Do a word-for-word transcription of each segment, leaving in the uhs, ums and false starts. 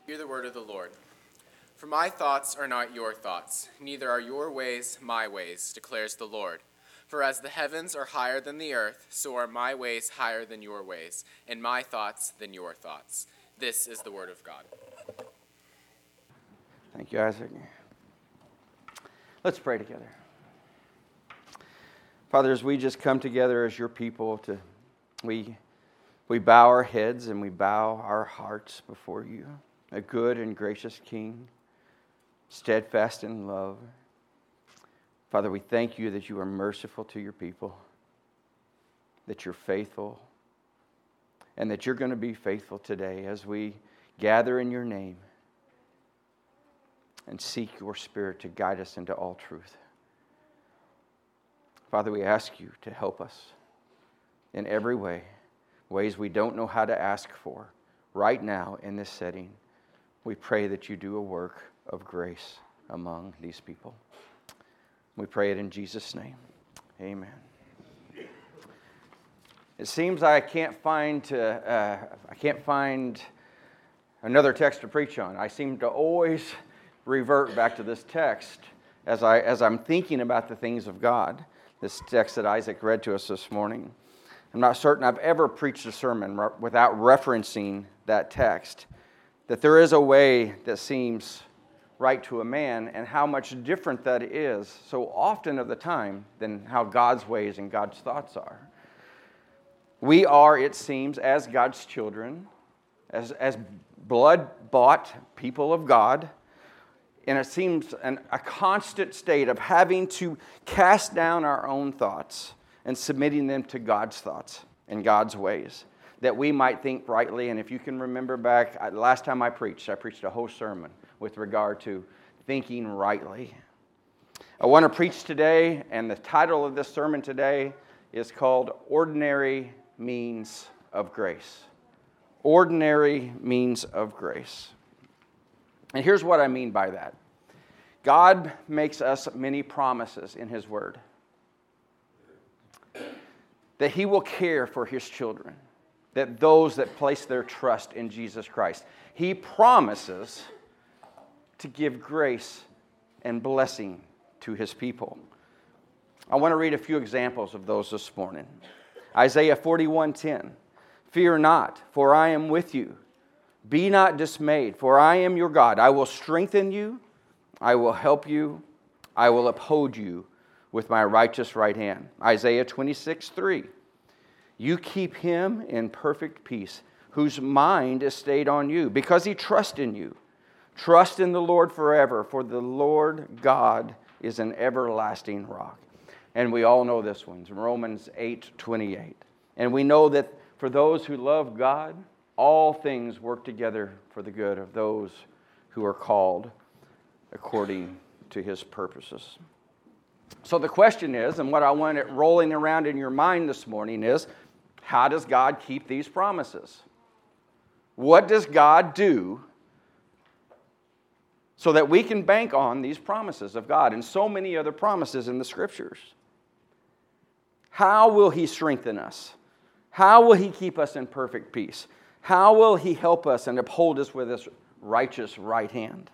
Hear the word of the Lord. For my thoughts are not your thoughts, neither are your ways my ways, declares the Lord. For as the heavens are higher than the earth, so are my ways higher than your ways, and my thoughts than your thoughts. This is the word of God. Thank you, Isaac. Let's pray together. Father, as we just come together as your people, to we we bow our heads and we bow our hearts before you, a good and gracious King, steadfast in love. Father, we thank you that you are merciful to your people, that you're faithful, and that you're going to be faithful today as we gather in your name and seek your Spirit to guide us into all truth. Father, we ask you to help us in every way, ways we don't know how to ask for right now in this setting. We pray that you do a work of grace among these people. We pray it in Jesus' name. Amen. It seems I can't find uh, uh, I can't find another text to preach on. I seem to always revert back to this text as I as I'm thinking about the things of God. This text that Isaac read to us this morning. I'm not certain I've ever preached a sermon re- without referencing that text. That there is a way that seems right to a man, and how much different that is so often of the time than how God's ways and God's thoughts are. We are, it seems, as God's children, as, as blood-bought people of God, and it seems an, a constant state of having to cast down our own thoughts and submitting them to God's thoughts and God's ways, that we might think rightly. And if you can remember back, the last time I preached, I preached a whole sermon with regard to thinking rightly. I want to preach today, and the title of this sermon today is called Ordinary Means of Grace. Ordinary Means of Grace. And here's what I mean by that. God makes us many promises in His Word. That He will care for His children. That those that place their trust in Jesus Christ. He promises to give grace and blessing to His people. I want to read a few examples of those this morning. Isaiah forty-one ten. Fear not, for I am with you. Be not dismayed, for I am your God. I will strengthen you. I will help you. I will uphold you with my righteous right hand. Isaiah twenty-six three. You keep him in perfect peace, whose mind is stayed on you, because he trusts in you. Trust in the Lord forever, for the Lord God is an everlasting rock. And we all know this one, Romans eight twenty-eight. And we know that for those who love God, all things work together for the good of those who are called according to His purposes. So the question is, and what I want it rolling around in your mind this morning is, how does God keep these promises? What does God do so that we can bank on these promises of God and so many other promises in the Scriptures? How will He strengthen us? How will He keep us in perfect peace? How will He help us and uphold us with His righteous right hand?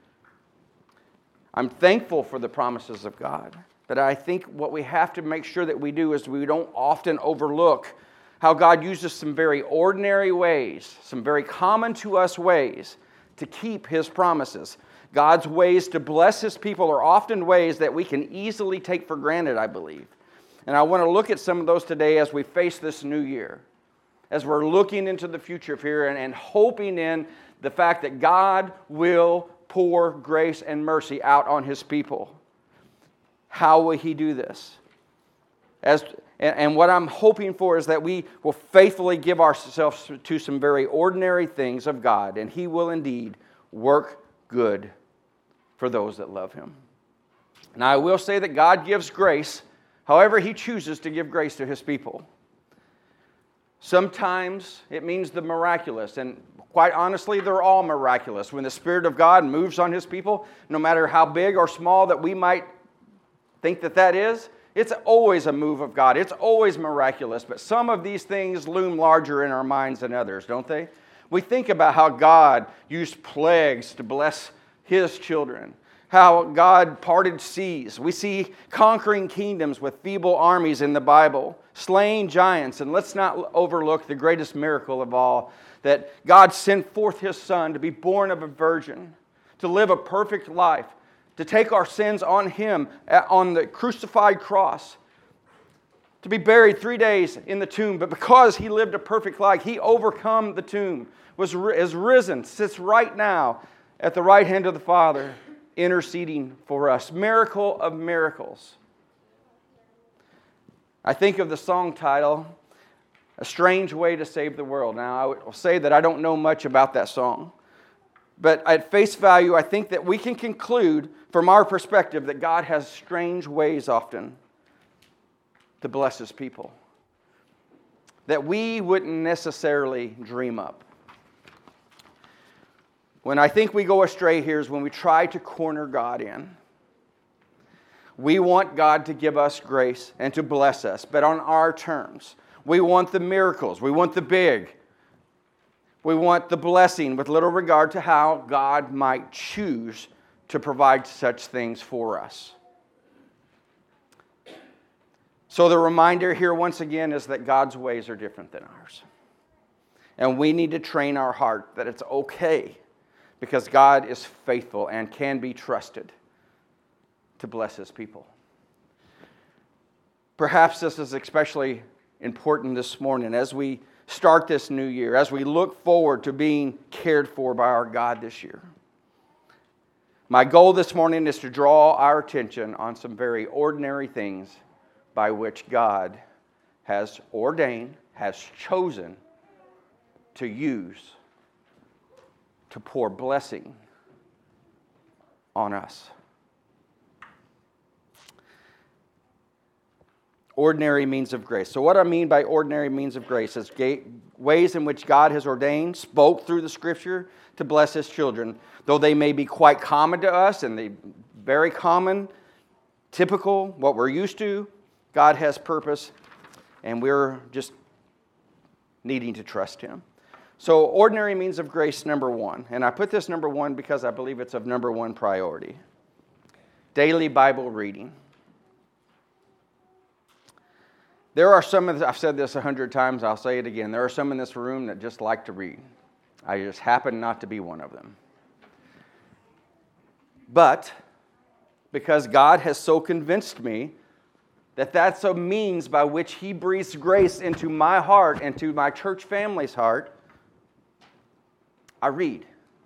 I'm thankful for the promises of God, but I think what we have to make sure that we do is we don't often overlook how God uses some very ordinary ways, some very common to us ways to keep His promises. God's ways to bless His people are often ways that we can easily take for granted, I believe. And I want to look at some of those today as we face this new year, as we're looking into the future here and, and hoping in the fact that God will pour grace and mercy out on His people. How will He do this? As and, and what I'm hoping for is that we will faithfully give ourselves to some very ordinary things of God, and He will indeed work good for those that love Him. Now, I will say that God gives grace however He chooses to give grace to His people. Sometimes it means the miraculous, and quite honestly, they're all miraculous. When the Spirit of God moves on His people, no matter how big or small that we might think that that is, it's always a move of God. It's always miraculous, but some of these things loom larger in our minds than others, don't they? We think about how God used plagues to bless His children, how God parted seas. We see conquering kingdoms with feeble armies in the Bible, slaying giants. And let's not overlook the greatest miracle of all, that God sent forth His Son to be born of a virgin, to live a perfect life, to take our sins on Him on the crucified cross, to be buried three days in the tomb. But because He lived a perfect life, He overcome the tomb, was is risen, sits right now at the right hand of the Father, interceding for us. Miracle of miracles. I think of the song title, A Strange Way to Save the World. Now, I will say that I don't know much about that song. But at face value, I think that we can conclude from our perspective that God has strange ways often to bless His people that we wouldn't necessarily dream up. When I think we go astray here is when we try to corner God in. We want God to give us grace and to bless us, but on our terms. We want the miracles. We want the big. We want the blessing with little regard to how God might choose to provide such things for us. So the reminder here once again is that God's ways are different than ours. And we need to train our heart that it's okay, because God is faithful and can be trusted to bless His people. Perhaps this is especially important this morning as we start this new year, as we look forward to being cared for by our God this year. My goal this morning is to draw our attention on some very ordinary things by which God has ordained, has chosen to use to pour blessing on us. Ordinary means of grace. So what I mean by ordinary means of grace is ways in which God has ordained, spoke through the Scripture to bless His children. Though they may be quite common to us and they very common, typical, what we're used to, God has purpose and we're just needing to trust Him. So ordinary means of grace, number one. And I put this number one because I believe it's of number one priority. Daily Bible reading. There are some, of the, I've said this a hundred times, I'll say it again. There are some in this room that just like to read. I just happen not to be one of them. But because God has so convinced me that that's a means by which He breathes grace into my heart and to my church family's heart, I read.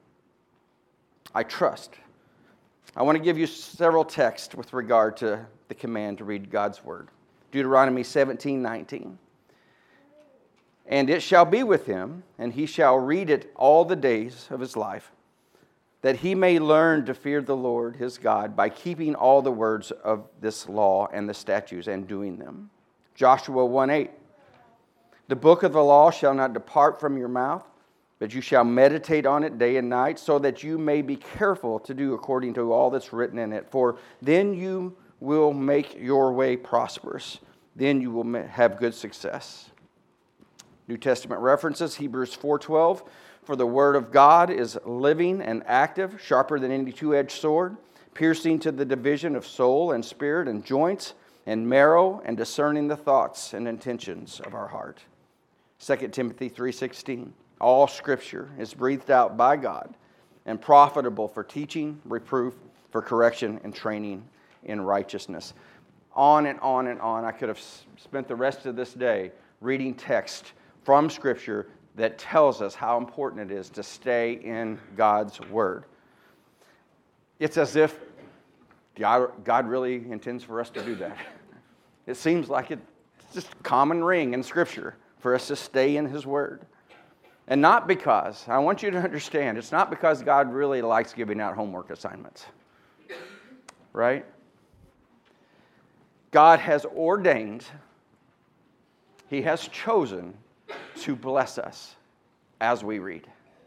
I trust. I want to give you several texts with regard to the command to read God's Word. Deuteronomy seventeen nineteen. And it shall be with him, and he shall read it all the days of his life, that he may learn to fear the Lord his God by keeping all the words of this law and the statutes and doing them. Joshua one eight. The book of the law shall not depart from your mouth, but you shall meditate on it day and night, so that you may be careful to do according to all that's written in it. For then you will make your way prosperous. Then you will have good success. New Testament references, Hebrews four twelve. For the word of God is living and active, sharper than any two-edged sword, piercing to the division of soul and spirit and joints and marrow, and discerning the thoughts and intentions of our heart. Second Timothy three sixteen. All Scripture is breathed out by God and profitable for teaching, reproof, for correction, and training in righteousness. On and on and on. I could have spent the rest of this day reading text from Scripture that tells us how important it is to stay in God's Word. It's as if God, God really intends for us to do that. It seems like it's just a common ring in Scripture for us to stay in His Word. And not because, I want you to understand, it's not because God really likes giving out homework assignments. Right? God has ordained, He has chosen to bless us as we read.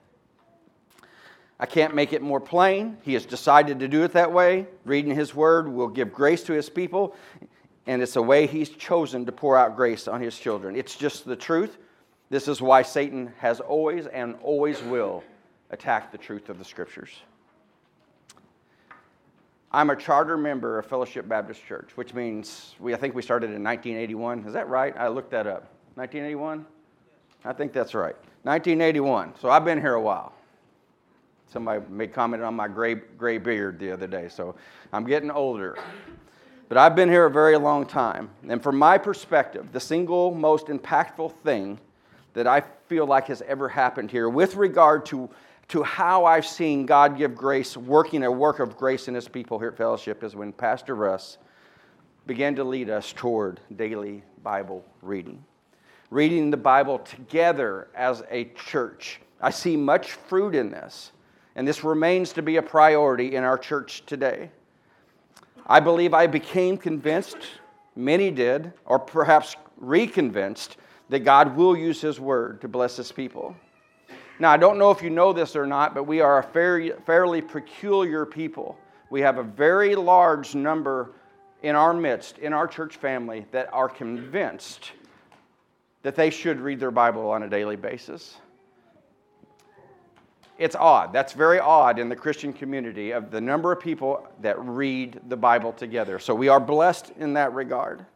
I can't make it more plain. He has decided to do it that way. Reading His Word will give grace to His people, and it's a way He's chosen to pour out grace on His children. It's just the truth. This is why Satan has always and always will attack the truth of the Scriptures. I'm a charter member of Fellowship Baptist Church, which means we, I think we started in nineteen eighty-one. Is that right? I looked that up. nineteen eighty-one? I think that's right. nineteen eighty-one. So I've been here a while. Somebody made comment on my gray, gray beard the other day, so I'm getting older. But I've been here a very long time. And from my perspective, the single most impactful thing that I feel like has ever happened here with regard to, to how I've seen God give grace, working a work of grace in His people here at Fellowship, is when Pastor Russ began to lead us toward daily Bible reading. Reading the Bible together as a church. I see much fruit in this, and this remains to be a priority in our church today. I believe I became convinced, many did, or perhaps reconvinced, that God will use His Word to bless His people. Now, I don't know if you know this or not, but we are a fairly, fairly peculiar people. We have a very large number in our midst, in our church family, that are convinced that they should read their Bible on a daily basis. It's odd. That's very odd in the Christian community of the number of people that read the Bible together. So we are blessed in that regard.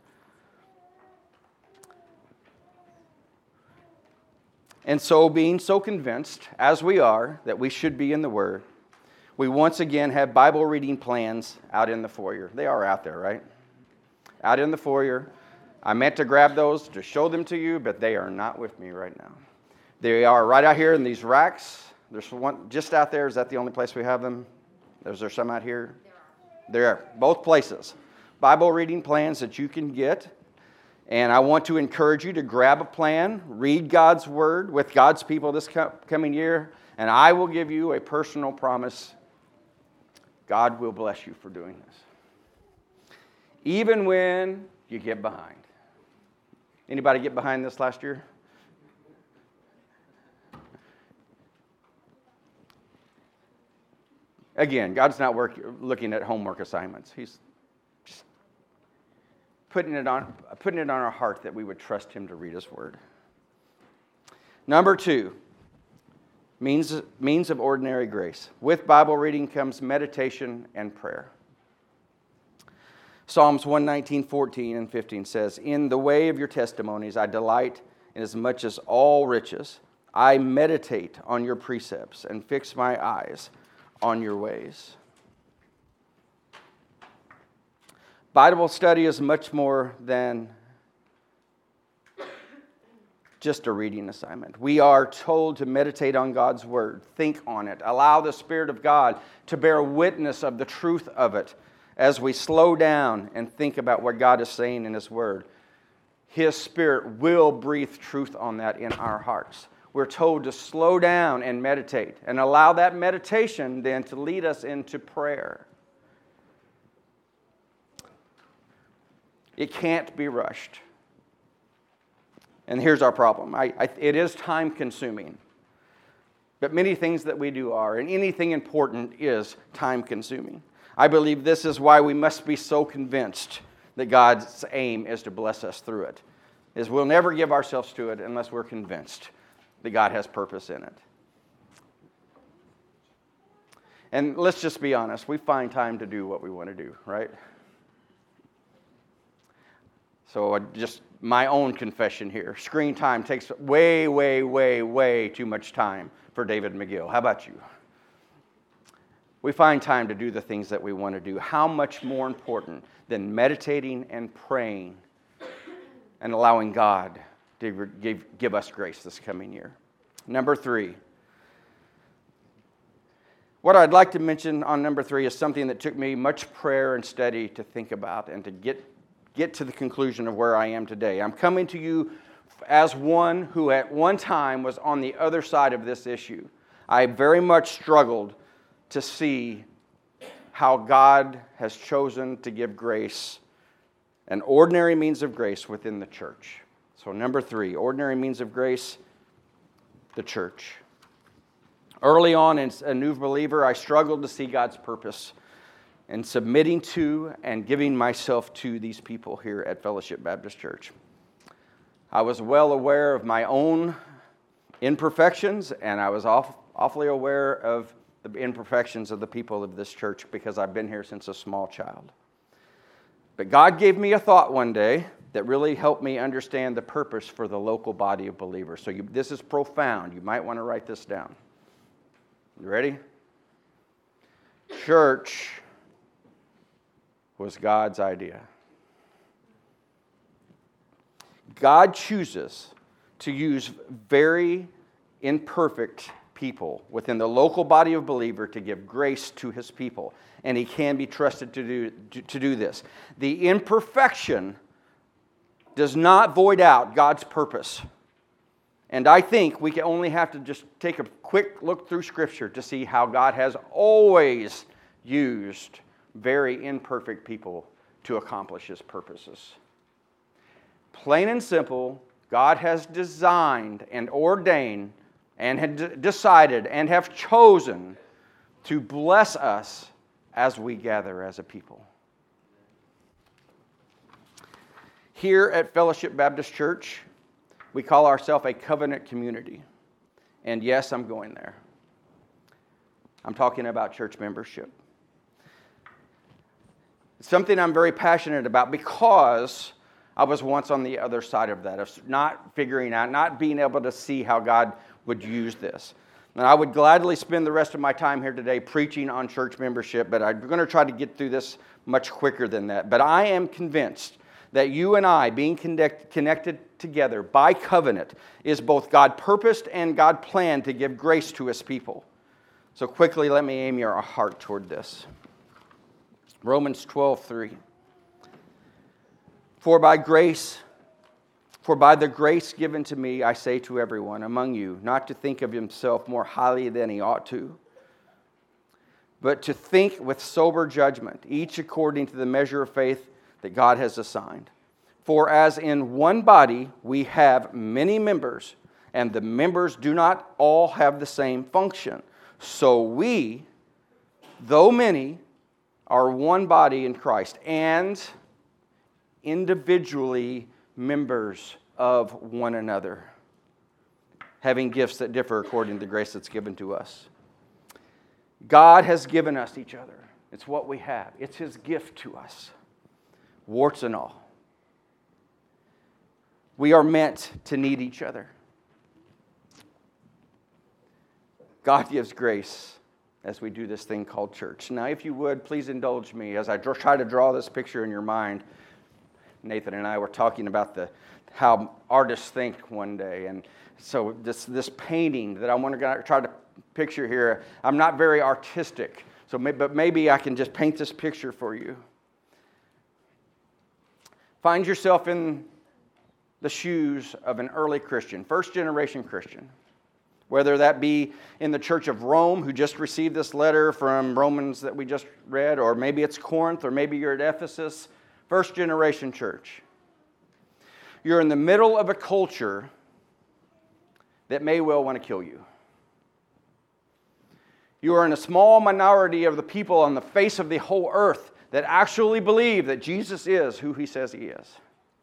And so, being so convinced, as we are, that we should be in the Word, we once again have Bible reading plans out in the foyer. They are out there, right? Out in the foyer. I meant to grab those to show them to you, but they are not with me right now. They are right out here in these racks. There's one just out there. Is that the only place we have them? Is there some out here? There are. Both places. Bible reading plans that you can get. And I want to encourage you to grab a plan, read God's Word with God's people this coming year, and I will give you a personal promise. God will bless you for doing this. Even when you get behind. Anybody get behind this last year? Again, God's not work, looking at homework assignments. He's just putting it on, putting it on our heart that we would trust Him to read His Word. Number two, means, means of ordinary grace. With Bible reading comes meditation and prayer. Psalms one nineteen, fourteen, and fifteen says, "In the way of your testimonies I delight inasmuch as all riches. I meditate on your precepts and fix my eyes on your ways." Bible study is much more than just a reading assignment. We are told to meditate on God's Word, think on it, allow the Spirit of God to bear witness of the truth of it as we slow down and think about what God is saying in His Word. His Spirit will breathe truth on that in our hearts. We're told to slow down and meditate and allow that meditation then to lead us into prayer. It can't be rushed. And here's our problem. I, I, it is time consuming. But many things that we do are, and anything important is time consuming. I believe this is why we must be so convinced that God's aim is to bless us through it. Is we'll never give ourselves to it unless we're convinced that God has purpose in it. And let's just be honest, we find time to do what we want to do, right? So just my own confession here. Screen time takes way, way, way, way too much time for David McGill. How about you? We find time to do the things that we want to do. How much more important than meditating and praying and allowing God to give, give us grace this coming year? Number three. What I'd like to mention on number three is something that took me much prayer and study to think about and to get, get to the conclusion of where I am today. I'm coming to you as one who at one time was on the other side of this issue. I very much struggled to see how God has chosen to give grace, an ordinary means of grace within the church. So number three, ordinary means of grace, the church. Early on as a new believer, I struggled to see God's purpose in submitting to and giving myself to these people here at Fellowship Baptist Church. I was well aware of my own imperfections, and I was off, awfully aware of the imperfections of the people of this church because I've been here since a small child. But God gave me a thought one day that really helped me understand the purpose for the local body of believers. So you, this is profound. You might want to write this down. You ready? Church was God's idea. God chooses to use very imperfect people within the local body of believer to give grace to his people. And he can be trusted to do, to do this. The imperfection does not void out God's purpose. And I think we can only have to just take a quick look through Scripture to see how God has always used very imperfect people to accomplish his purposes. Plain and simple, God has designed and ordained and had d- decided and have chosen to bless us as we gather as a people. Here at Fellowship Baptist Church, we call ourselves a covenant community. And yes, I'm going there. I'm talking about church membership. It's something I'm very passionate about because I was once on the other side of that, of not figuring out, not being able to see how God would use this. And I would gladly spend the rest of my time here today preaching on church membership, but I'm going to try to get through this much quicker than that. But I am convinced that you and I, being connect, connected together by covenant, is both God purposed and God planned to give grace to his people. So quickly, let me aim your heart toward this. Romans twelve three. For by grace, for by the grace given to me, I say to everyone among you, not to think of himself more highly than he ought to, but to think with sober judgment, each according to the measure of faith that God has assigned. For as in one body we have many members, and the members do not all have the same function, so we, though many, are one body in Christ, and individually members of one another, having gifts that differ according to the grace that's given to us. God has given us each other. It's what we have. It's his gift to us, warts and all. We are meant to need each other. God gives grace as we do this thing called church. Now, if you would, please indulge me as I try to draw this picture in your mind. Nathan and I were talking about the how artists think one day, and so this this painting that I want to try to picture here, I'm not very artistic, so maybe, but maybe I can just paint this picture for you. Find yourself in the shoes of an early Christian, first generation Christian, whether that be in the Church of Rome, who just received this letter from Romans that we just read, or maybe it's Corinth, or maybe you're at Ephesus. First generation church. You're in the middle of a culture that may well want to kill you. You are in a small minority of the people on the face of the whole earth that actually believe that Jesus is who he says he is.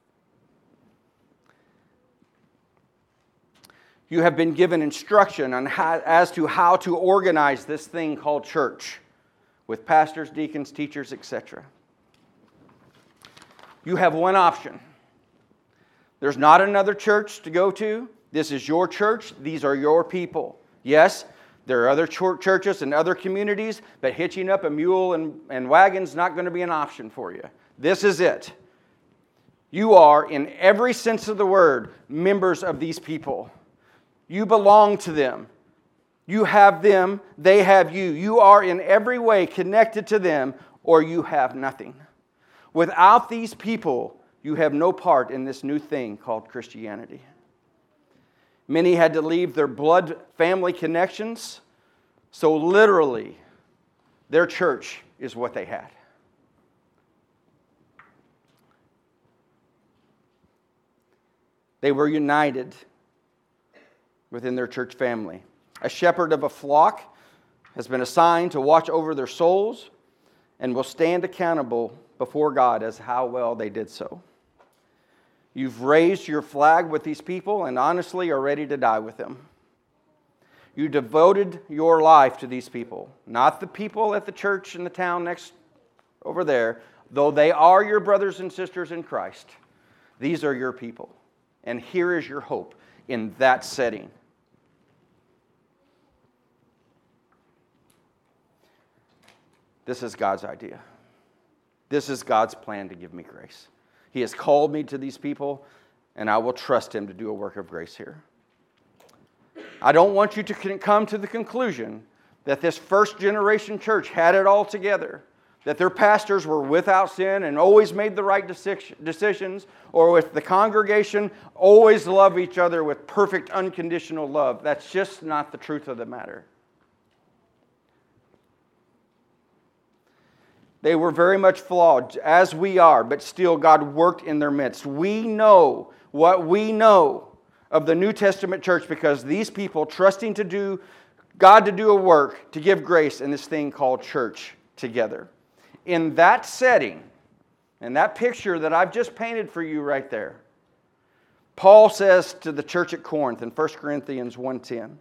You have been given instruction on how, as to how to organize this thing called church with pastors, deacons, teachers, et cetera. You have one option. There's not another church to go to. This is your church. These are your people. Yes, there are other churches and other communities, but hitching up a mule and, and wagon's not going to be an option for you. This is it. You are, in every sense of the word, members of these people. You belong to them. You have them, they have you. You are in every way connected to them, or you have nothing. Without these people, you have no part in this new thing called Christianity. Many had to leave their blood family connections, so literally, their church is what they had. They were united within their church family. A shepherd of a flock has been assigned to watch over their souls and will stand accountable before God as how well they did so. You've raised your flag with these people and honestly are ready to die with them. You devoted your life to these people, not the people at the church in the town next over there, though they are your brothers and sisters in Christ. These are your people. And here is your hope in that setting. This is God's idea. This is God's plan to give me grace. He has called me to these people, and I will trust Him to do a work of grace here. I don't want you to come to the conclusion that this first generation church had it all together, that their pastors were without sin and always made the right decisions, or if the congregation always loved each other with perfect unconditional love. That's just not the truth of the matter. They were very much flawed, as we are, but still God worked in their midst. We know what we know of the New Testament church because these people trusting to do God to do a work, to give grace in this thing called church together. In that setting, and that picture that I've just painted for you right there, Paul says to the church at Corinth in First Corinthians one ten,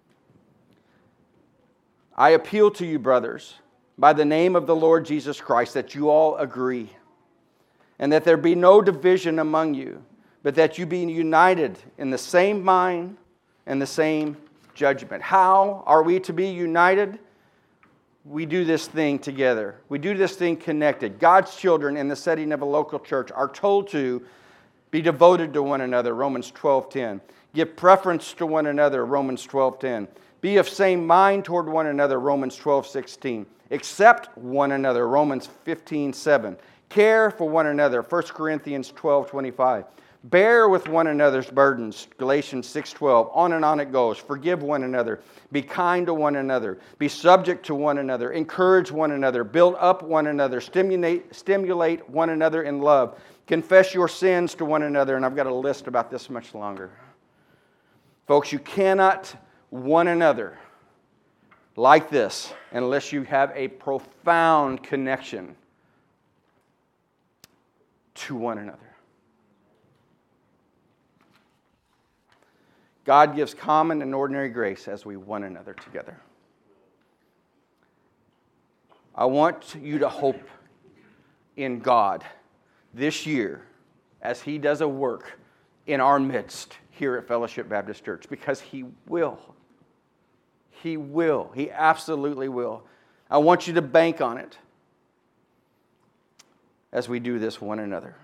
I appeal to you, brothers, by the name of the Lord Jesus Christ, that you all agree, and that there be no division among you, but that you be united in the same mind and the same judgment. How are we to be united? We do this thing together. We do this thing connected. God's children in the setting of a local church are told to be devoted to one another, Romans twelve ten. Give preference to one another, Romans twelve ten. Be of same mind toward one another, Romans twelve sixteen. Accept one another, Romans fifteen seven. Care for one another, First Corinthians twelve twenty-five. Bear with one another's burdens, Galatians six twelve. On and on it goes. Forgive one another. Be kind to one another. Be subject to one another. Encourage one another. Build up one another. Stimulate, stimulate one another in love. Confess your sins to one another. And I've got a list about this much longer. Folks, you cannot one another like this unless you have a profound connection to one another. God gives common and ordinary grace as we one another together. I want you to hope in God this year as He does a work in our midst here at Fellowship Baptist Church, because He will. He will. He absolutely will. I want you to bank on it as we do this one another.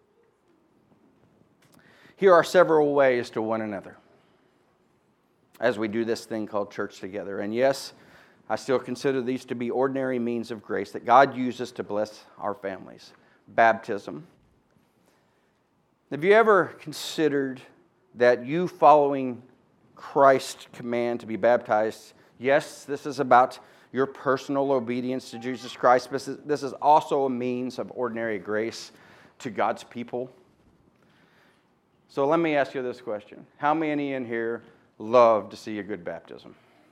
Here are several ways to one another as we do this thing called church together. And yes, I still consider these to be ordinary means of grace that God uses to bless our families. Baptism. Have you ever considered that you following Christ's command to be baptized, yes, this is about your personal obedience to Jesus Christ, but this is also a means of ordinary grace to God's people? So let me ask you this question. How many in here love to see a good baptism?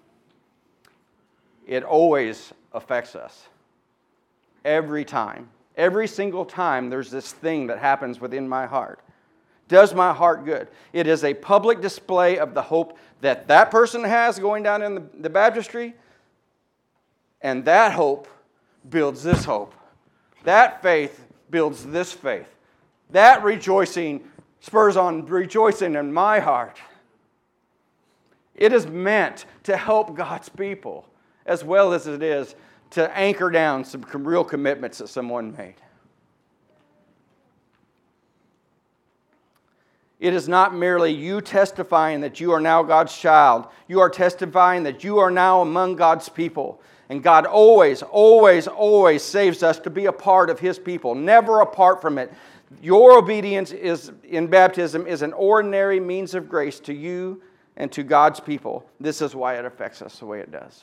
It always affects us. Every time. Every single time there's this thing that happens within my heart. Does my heart good. It is a public display of the hope that that person has going down in the, the baptistry, and that hope builds this hope. That faith builds this faith. That rejoicing spurs on rejoicing in my heart. It is meant to help God's people as well as it is to anchor down some real commitments that someone made. It is not merely you testifying that you are now God's child. You are testifying that you are now among God's people. And God always, always, always saves us to be a part of His people, never apart from it. Your obedience is in baptism is an ordinary means of grace to you and to God's people. This is why it affects us the way it does.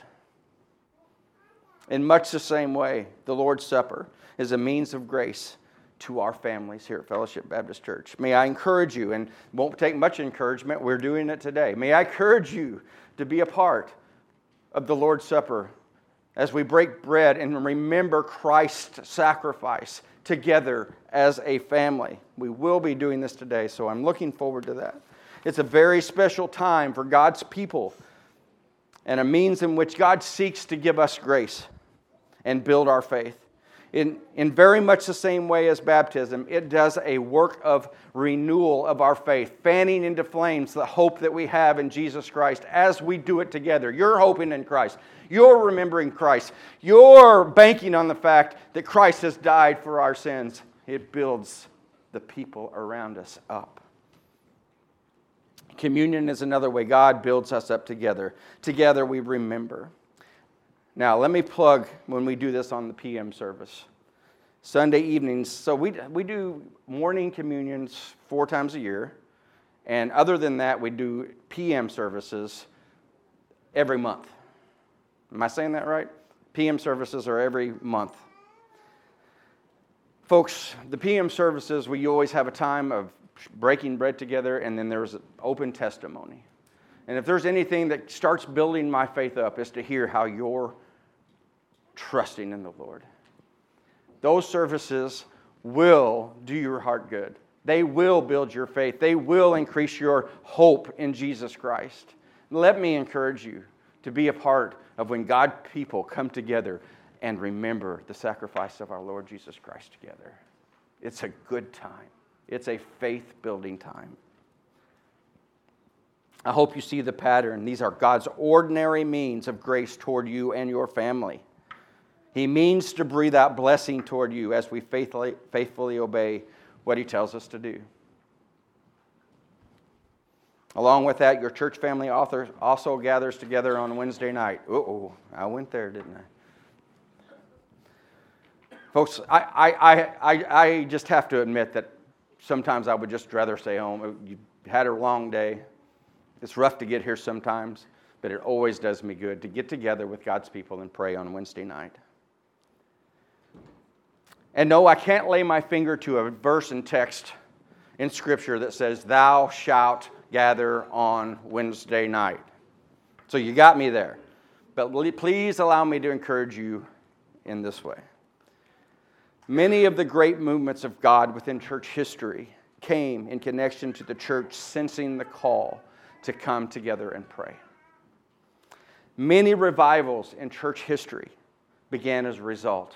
In much the same way, the Lord's Supper is a means of grace to our families here at Fellowship Baptist Church. May I encourage you, and it won't take much encouragement, we're doing it today. May I encourage you to be a part of the Lord's Supper as we break bread and remember Christ's sacrifice together as a family. We will be doing this today, so I'm looking forward to that. It's a very special time for God's people and a means in which God seeks to give us grace and build our faith. In, in very much the same way as baptism, it does a work of renewal of our faith, fanning into flames the hope that we have in Jesus Christ as we do it together. You're hoping in Christ. You're remembering Christ. You're banking on the fact that Christ has died for our sins. It builds the people around us up. Communion is another way God builds us up together. Together we remember. Now, let me plug when we do this on the P M service. Sunday evenings, so we, we do morning communions four times a year. And other than that, we do P M services every month. Am I saying that right? P M services are every month. Folks, the P M services, we always have a time of breaking bread together, and then there's open testimony. And if there's anything that starts building my faith up, is to hear how you're trusting in the Lord. Those services will do your heart good. They will build your faith. They will increase your hope in Jesus Christ. Let me encourage you to be a part of when God people come together and remember the sacrifice of our Lord Jesus Christ together. It's a good time. It's a faith-building time. I hope you see the pattern. These are God's ordinary means of grace toward you and your family. He means to breathe out blessing toward you as we faithfully, faithfully obey what He tells us to do. Along with that, your church family also gathers together on Wednesday night. Uh-oh, I went there, didn't I? Folks, I, I, I, I just have to admit that sometimes I would just rather stay home. You had a long day. It's rough to get here sometimes, but it always does me good to get together with God's people and pray on Wednesday night. And no, I can't lay my finger to a verse in text in Scripture that says, "Thou shalt gather on Wednesday night." So you got me there. But please allow me to encourage you in this way. Many of the great movements of God within church history came in connection to the church sensing the call to come together and pray. Many revivals in church history began as a result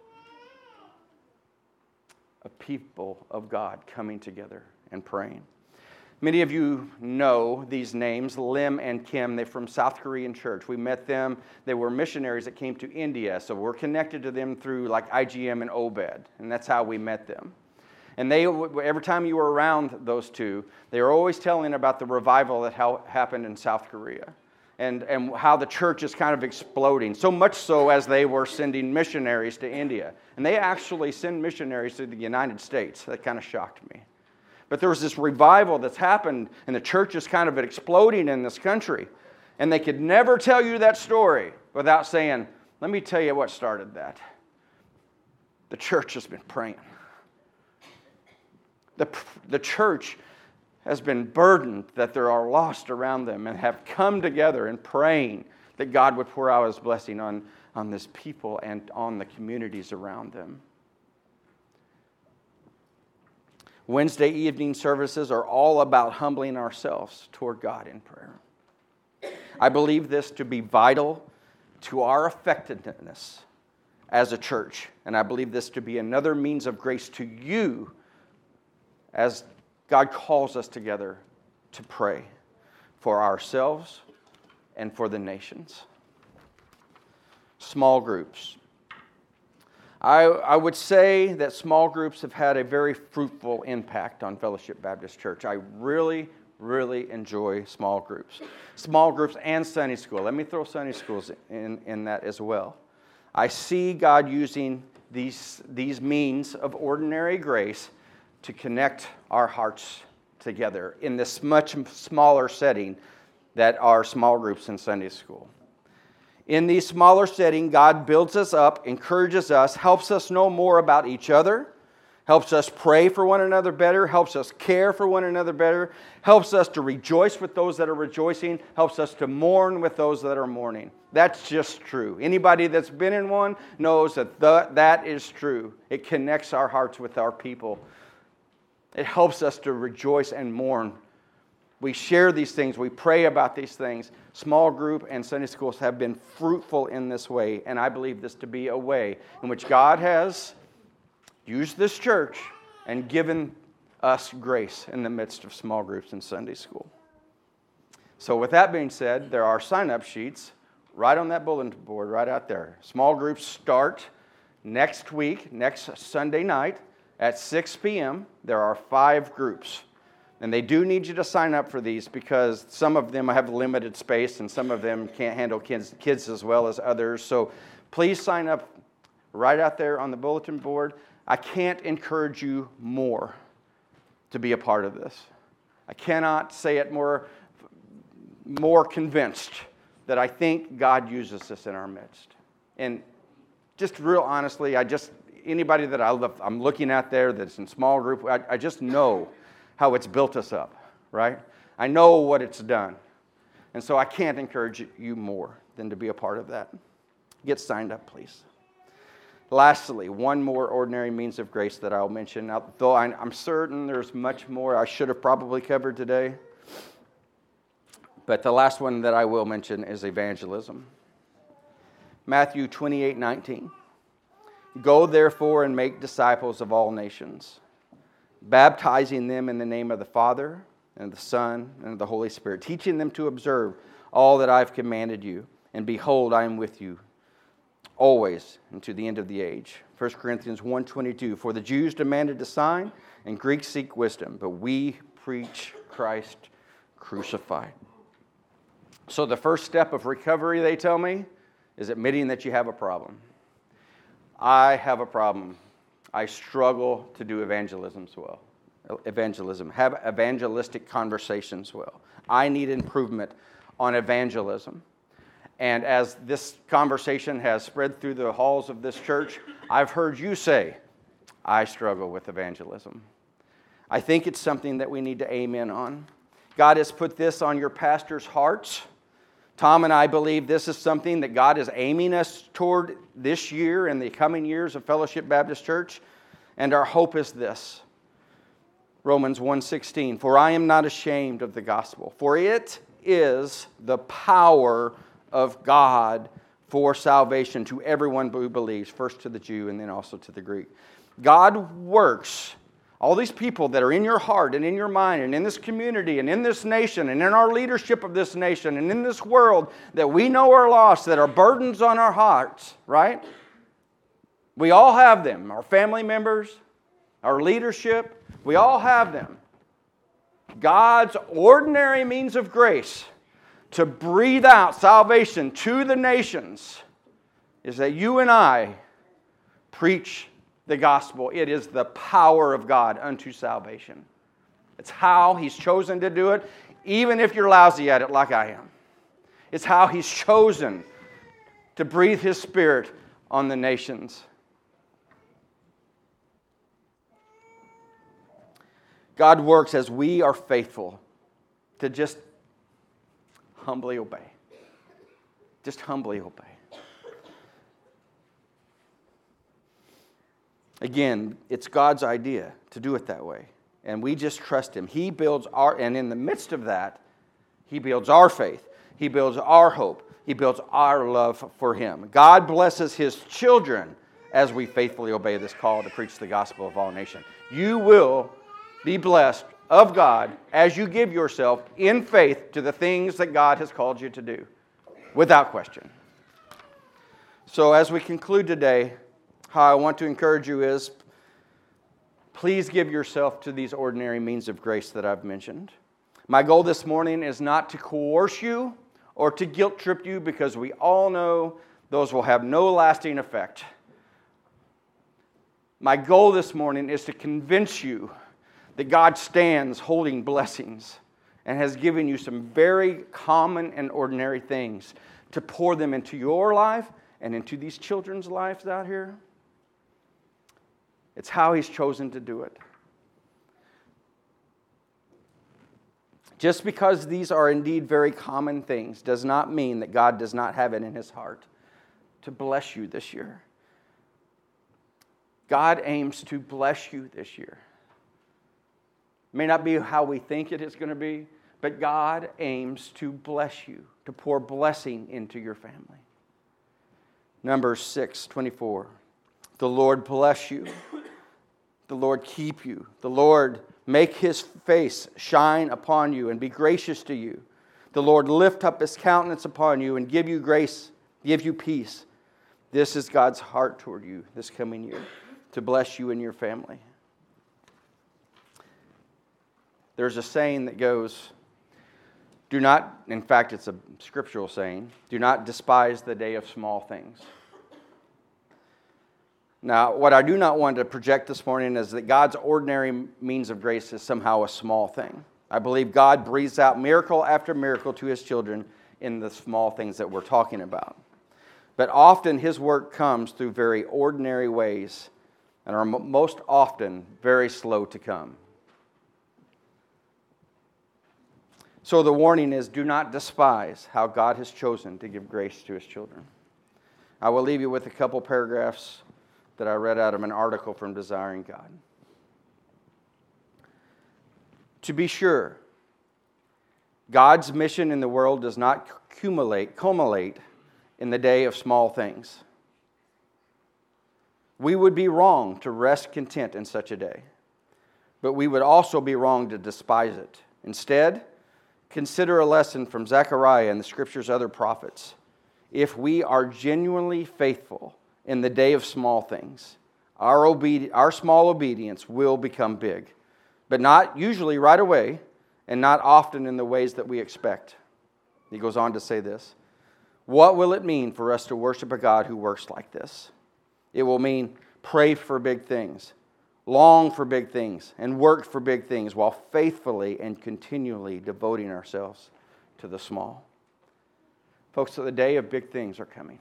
of people of God coming together and praying. Many of you know these names, Lim and Kim. They're from South Korean church. We met them. They were missionaries that came to India, so we're connected to them through like I G M and Obed, and that's how we met them. And they, every time you were around those two, they were always telling about the revival that happened in South Korea and, and how the church is kind of exploding, so much so as they were sending missionaries to India. And they actually send missionaries to the United States. That kind of shocked me. But there was this revival that's happened, and the church is kind of exploding in this country. And they could never tell you that story without saying, let me tell you what started that. The church has been praying. The, the church has been burdened that there are lost around them and have come together and praying that God would pour out His blessing on, on this people and on the communities around them. Wednesday evening services are all about humbling ourselves toward God in prayer. I believe this to be vital to our effectiveness as a church, and I believe this to be another means of grace to you as God calls us together to pray for ourselves and for the nations. Small groups. I, I would say that small groups have had a very fruitful impact on Fellowship Baptist Church. I really, really enjoy small groups. Small groups and Sunday school. Let me throw Sunday schools in, in that as well. I see God using these, these means of ordinary grace to connect our hearts together in this much smaller setting that are small groups in Sunday school. In these smaller settings, God builds us up, encourages us, helps us know more about each other, helps us pray for one another better, helps us care for one another better, helps us to rejoice with those that are rejoicing, helps us to mourn with those that are mourning. That's just true. Anybody that's been in one knows that the, that is true. It connects our hearts with our people. It helps us to rejoice and mourn. We share these things. We pray about these things. Small group and Sunday schools have been fruitful in this way, and I believe this to be a way in which God has used this church and given us grace in the midst of small groups and Sunday school. So with that being said, there are sign-up sheets right on that bulletin board right out there. Small groups start next week, next Sunday night at six p.m. There are five groups. And they do need you to sign up for these because some of them have limited space and some of them can't handle kids, kids as well as others. So please sign up right out there on the bulletin board. I can't encourage you more to be a part of this. I cannot say it more, more convinced that I think God uses this in our midst. And just real honestly, I just, anybody that I love, I'm looking at there that's in small group, I, I just know how it's built us up, right? I know what it's done. And so I can't encourage you more than to be a part of that. Get signed up, please. Lastly, one more ordinary means of grace that I'll mention. Now, though I'm certain there's much more I should have probably covered today. But the last one that I will mention is evangelism. Matthew twenty-eight nineteen. Go therefore and make disciples of all nations, baptizing them in the name of the Father and the Son and the Holy Spirit, teaching them to observe all that I've commanded you. And behold, I am with you always and to the end of the age. First Corinthians one twenty-two. For the Jews demanded a sign, and Greeks seek wisdom, but we preach Christ crucified. So the first step of recovery, they tell me, is admitting that you have a problem. I have a problem. I struggle to do evangelism well. Evangelism, have evangelistic conversations well. I need improvement on evangelism. And as this conversation has spread through the halls of this church, I've heard you say, I struggle with evangelism. I think it's something that we need to aim in on. God has put this on your pastors' hearts. Tom and I believe this is something that God is aiming us toward this year and the coming years of Fellowship Baptist Church. And our hope is this. Romans one sixteen, for I am not ashamed of the gospel, for it is the power of God for salvation to everyone who believes, first to the Jew and then also to the Greek. God works. All these people that are in your heart and in your mind and in this community and in this nation and in our leadership of this nation and in this world that we know are lost, that are burdens on our hearts, right? We all have them. Our family members, our leadership, we all have them. God's ordinary means of grace to breathe out salvation to the nations is that you and I preach the gospel. It is the power of God unto salvation. It's how He's chosen to do it, even if you're lousy at it like I am. It's how He's chosen to breathe His Spirit on the nations. God works as we are faithful to just humbly obey. Just humbly obey. Again, it's God's idea to do it that way. And we just trust Him. He builds our, and in the midst of that, He builds our faith. He builds our hope. He builds our love for Him. God blesses His children as we faithfully obey this call to preach the gospel of all nations. You will be blessed of God as you give yourself in faith to the things that God has called you to do, without question. So as we conclude today, how I want to encourage you is, please give yourself to these ordinary means of grace that I've mentioned. My goal this morning is not to coerce you or to guilt trip you, because we all know those will have no lasting effect. My goal this morning is to convince you that God stands holding blessings and has given you some very common and ordinary things to pour them into your life and into these children's lives out here. It's how He's chosen to do it. Just because these are indeed very common things does not mean that God does not have it in His heart to bless you this year. God aims to bless you this year. It may not be how we think it is going to be, but God aims to bless you, to pour blessing into your family. Numbers six twenty-four. The Lord bless you. The Lord keep you. The Lord make His face shine upon you and be gracious to you. The Lord lift up His countenance upon you and give you grace, give you peace. This is God's heart toward you this coming year, to bless you and your family. There's a saying that goes, do not, in fact it's a scriptural saying, do not despise the day of small things. Now, what I do not want to project this morning is that God's ordinary means of grace is somehow a small thing. I believe God breathes out miracle after miracle to His children in the small things that we're talking about. But often His work comes through very ordinary ways and are most often very slow to come. So the warning is, do not despise how God has chosen to give grace to His children. I will leave you with a couple paragraphs that I read out of an article from Desiring God. To be sure, God's mission in the world does not accumulate, culminate in the day of small things. We would be wrong to rest content in such a day, but we would also be wrong to despise it. Instead, consider a lesson from Zechariah and the Scripture's other prophets. If we are genuinely faithful in the day of small things, our, obedi- our small obedience will become big, but not usually right away and not often in the ways that we expect. He goes on to say this. What will it mean for us to worship a God who works like this? It will mean pray for big things, long for big things, and work for big things while faithfully and continually devoting ourselves to the small. Folks, so the day of big things are coming.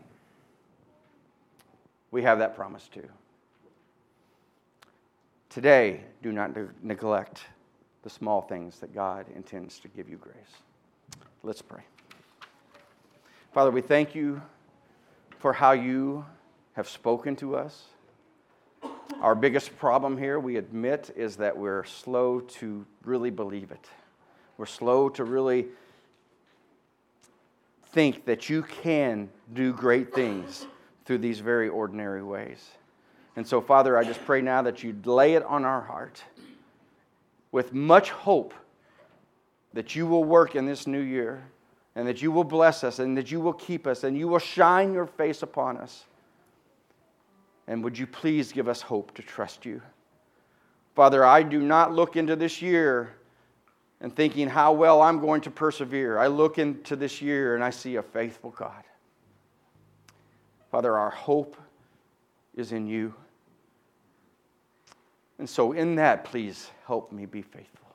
We have that promise too. Today, do not ne- neglect the small things that God intends to give you grace. Let's pray. Father, we thank you for how you have spoken to us. Our biggest problem here, we admit, is that we're slow to really believe it. We're slow to really think that you can do great things through these very ordinary ways. And so, Father, I just pray now that you'd lay it on our heart with much hope that you will work in this new year and that you will bless us and that you will keep us and you will shine your face upon us. And would you please give us hope to trust you? Father, I do not look into this year and thinking how well I'm going to persevere. I look into this year and I see a faithful God. Father, our hope is in you. And so in that, please help me be faithful.